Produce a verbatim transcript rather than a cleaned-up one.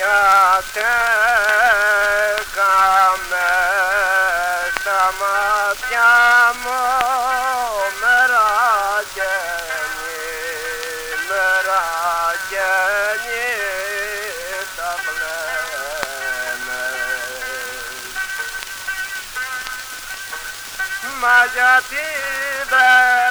στέκαμε στα μάτια μου μεραγενή, μεραγενή τα πλένε. Μα γιατί δεν